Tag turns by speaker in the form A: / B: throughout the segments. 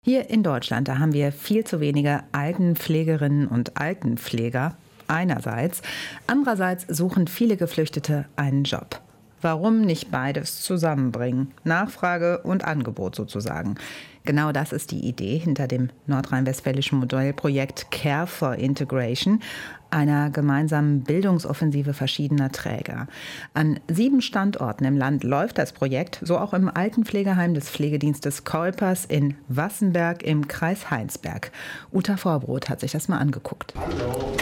A: Hier in Deutschland, da haben wir viel zu wenige Altenpflegerinnen und Altenpfleger einerseits. Andererseits suchen viele Geflüchtete einen Job. Warum nicht beides zusammenbringen? Nachfrage und Angebot sozusagen. Genau das ist die Idee hinter dem nordrhein-westfälischen Modellprojekt Care for Integration, einer gemeinsamen Bildungsoffensive verschiedener Träger. An 7 Standorten im Land läuft das Projekt, so auch im Altenpflegeheim des Pflegedienstes Keupers in Wassenberg im Kreis Heinsberg. Uta Vorbrot hat sich das mal angeguckt.
B: Hallo.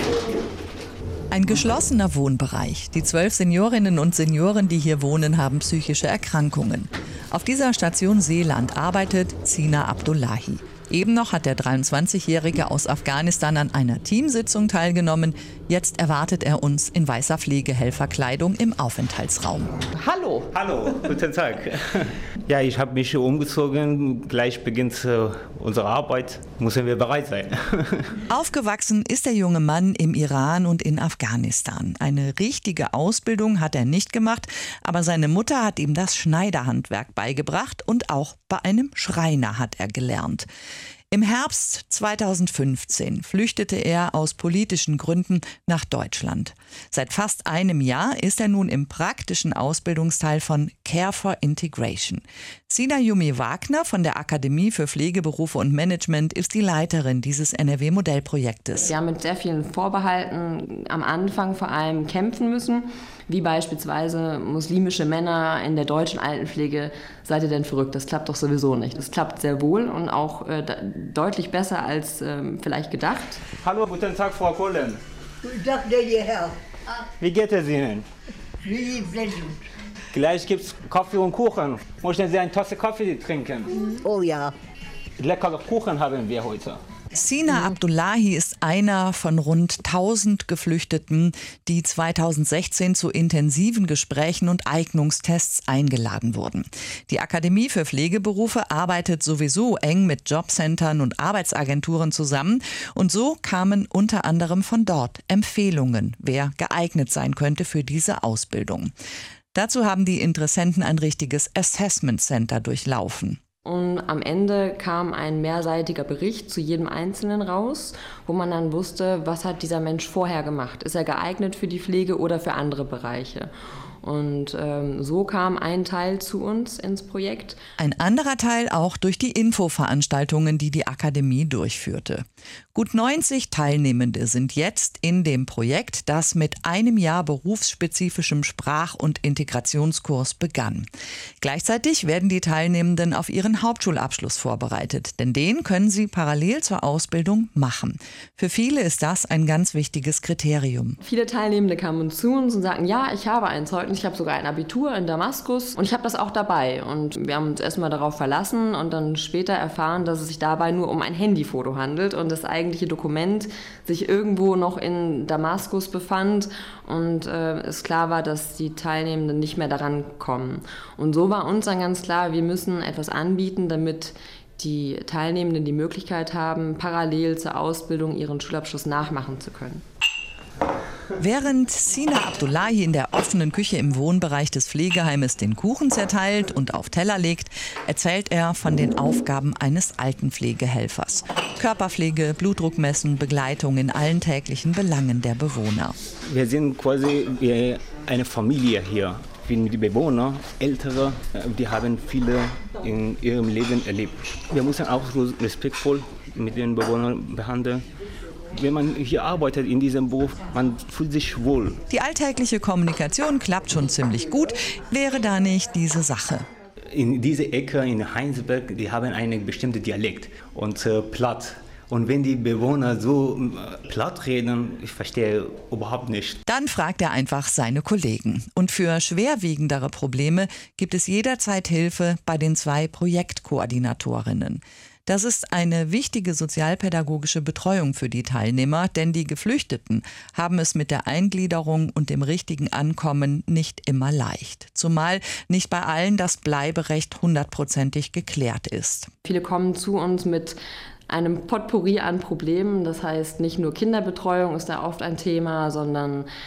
C: Ein geschlossener Wohnbereich. Die 12 Seniorinnen und Senioren, die hier wohnen, haben psychische Erkrankungen. Auf dieser Station Seeland arbeitet Sina Abdullahi. Eben noch hat der 23-Jährige aus Afghanistan an einer Teamsitzung teilgenommen. Jetzt erwartet er uns in weißer Pflegehelferkleidung im Aufenthaltsraum.
B: Hallo. Hallo, guten Tag. Ja, ich habe mich umgezogen. Gleich beginnt unsere Arbeit. Müssen wir bereit sein.
C: Aufgewachsen ist der junge Mann im Iran und in Afghanistan. Eine richtige Ausbildung hat er nicht gemacht, aber seine Mutter hat ihm das Schneiderhandwerk beigebracht und auch bei einem Schreiner hat er gelernt. Im Herbst 2015 flüchtete er aus politischen Gründen nach Deutschland. Seit fast einem Jahr ist er nun im praktischen Ausbildungsteil von Care for Integration. Sina Yumi Wagner von der Akademie für Pflegeberufe und Management ist die Leiterin dieses NRW-Modellprojektes.
D: Wir haben mit sehr vielen Vorbehalten am Anfang vor allem kämpfen müssen, wie beispielsweise muslimische Männer in der deutschen Altenpflege. Seid ihr denn verrückt? Das klappt doch sowieso nicht. Das klappt sehr wohl und auch deutlich besser als vielleicht gedacht.
B: Hallo, guten Tag, Frau Kohlen.
E: Guten Tag, der Herr.
B: Wie geht es Ihnen?
E: Wie blendend.
B: Gleich gibt es Kaffee und Kuchen. Möchten Sie eine Tasse Kaffee trinken?
E: Oh ja.
B: Leckere Kuchen haben wir heute.
C: Sina Abdullahi ist einer von rund 1000 Geflüchteten, die 2016 zu intensiven Gesprächen und Eignungstests eingeladen wurden. Die Akademie für Pflegeberufe arbeitet sowieso eng mit Jobcentern und Arbeitsagenturen zusammen. Und so kamen unter anderem von dort Empfehlungen, wer geeignet sein könnte für diese Ausbildung. Dazu haben die Interessenten ein richtiges Assessment Center durchlaufen.
D: Und am Ende kam ein mehrseitiger Bericht zu jedem Einzelnen raus, wo man dann wusste, was hat dieser Mensch vorher gemacht. Ist er geeignet für die Pflege oder für andere Bereiche? Und so kam ein Teil zu uns ins Projekt.
C: Ein anderer Teil auch durch die Infoveranstaltungen, die die Akademie durchführte. Gut 90 Teilnehmende sind jetzt in dem Projekt, das mit einem Jahr berufsspezifischem Sprach- und Integrationskurs begann. Gleichzeitig werden die Teilnehmenden auf ihren Hauptschulabschluss vorbereitet, denn den können sie parallel zur Ausbildung machen. Für viele ist das ein ganz wichtiges Kriterium.
D: Viele Teilnehmende kamen zu uns und sagten, ja, ich habe ein Zeugnis, ich habe sogar ein Abitur in Damaskus und ich habe das auch dabei. Und wir haben uns erstmal darauf verlassen und dann später erfahren, dass es sich dabei nur um ein Handyfoto handelt und das eigentliche Dokument sich irgendwo noch in Damaskus befand und es klar war, dass die Teilnehmenden nicht mehr daran kommen. Und so war uns dann ganz klar, wir müssen etwas anbieten, damit die Teilnehmenden die Möglichkeit haben, parallel zur Ausbildung ihren Schulabschluss nachmachen zu können.
C: Während Sina Abdullahi in der offenen Küche im Wohnbereich des Pflegeheimes den Kuchen zerteilt und auf Teller legt, erzählt er von den Aufgaben eines Altenpflegehelfers. Körperpflege, Blutdruck messen, Begleitung in allen täglichen Belangen der Bewohner.
B: Wir sind quasi wie eine Familie hier. Die Bewohner, Ältere, die haben viele in ihrem Leben erlebt. Wir müssen auch respektvoll mit den Bewohnern behandeln. Wenn man hier arbeitet in diesem Beruf, man fühlt sich wohl.
C: Die alltägliche Kommunikation klappt schon ziemlich gut, wäre da nicht diese Sache.
B: In dieser Ecke in Heinsberg, die haben einen bestimmten Dialekt und platt. Und wenn die Bewohner so platt reden, ich verstehe überhaupt nicht.
C: Dann fragt er einfach seine Kollegen. Und für schwerwiegendere Probleme gibt es jederzeit Hilfe bei den 2 Projektkoordinatorinnen. Das ist eine wichtige sozialpädagogische Betreuung für die Teilnehmer, denn die Geflüchteten haben es mit der Eingliederung und dem richtigen Ankommen nicht immer leicht. Zumal nicht bei allen das Bleiberecht 100%ig geklärt ist.
D: Viele kommen zu uns mit einem Potpourri an Problemen. Das heißt, nicht nur Kinderbetreuung ist da oft ein Thema, sondern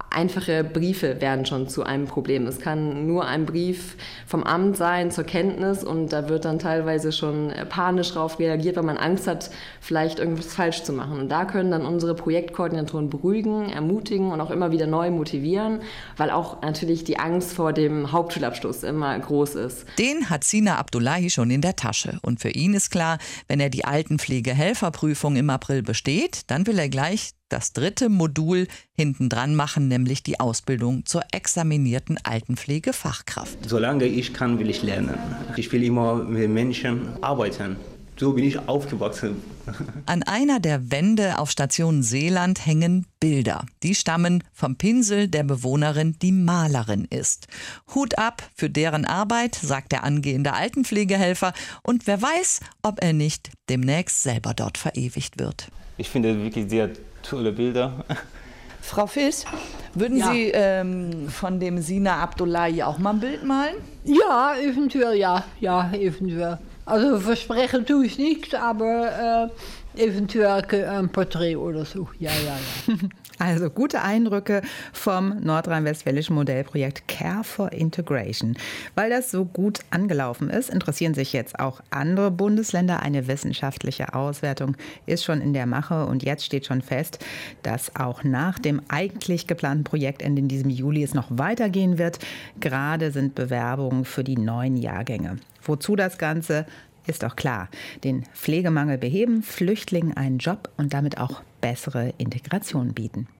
D: Einfache Briefe werden schon zu einem Problem. Es kann nur ein Brief vom Amt sein zur Kenntnis und da wird dann teilweise schon panisch drauf reagiert, weil man Angst hat, vielleicht irgendwas falsch zu machen. Und da können dann unsere Projektkoordinatoren beruhigen, ermutigen und auch immer wieder neu motivieren, weil auch natürlich die Angst vor dem Hauptschulabschluss immer groß ist.
C: Den hat Sina Abdullahi schon in der Tasche. Und für ihn ist klar, wenn er die Altenpflegehelferprüfung im April besteht, dann will er gleich das 3. Modul hintendran machen, nämlich die Ausbildung zur examinierten Altenpflegefachkraft.
B: Solange ich kann, will ich lernen. Ich will immer mit Menschen arbeiten. So bin ich aufgewachsen.
C: An einer der Wände auf Station Seeland hängen Bilder. Die stammen vom Pinsel der Bewohnerin, die Malerin ist. Hut ab für deren Arbeit, sagt der angehende Altenpflegehelfer. Und wer weiß, ob er nicht demnächst selber dort verewigt wird.
B: Ich finde wirklich sehr tolle Bilder.
F: Frau Fiss, würden Sie von dem Sina Abdullahi auch mal ein Bild malen?
E: Ja, eventuell, ja. Ja, eventuell. Also versprechen tue ich nichts, aber eventuell ein Porträt oder so. Ja.
A: Also gute Eindrücke vom nordrhein-westfälischen Modellprojekt Care for Integration. Weil das so gut angelaufen ist, interessieren sich jetzt auch andere Bundesländer. Eine wissenschaftliche Auswertung ist schon in der Mache und jetzt steht schon fest, dass auch nach dem eigentlich geplanten Projektende in diesem Juli es noch weitergehen wird. Gerade sind Bewerbungen für die neuen Jahrgänge. Wozu das Ganze? Ist doch klar. Den Pflegemangel beheben, Flüchtlingen einen Job und damit auch bessere Integration bieten.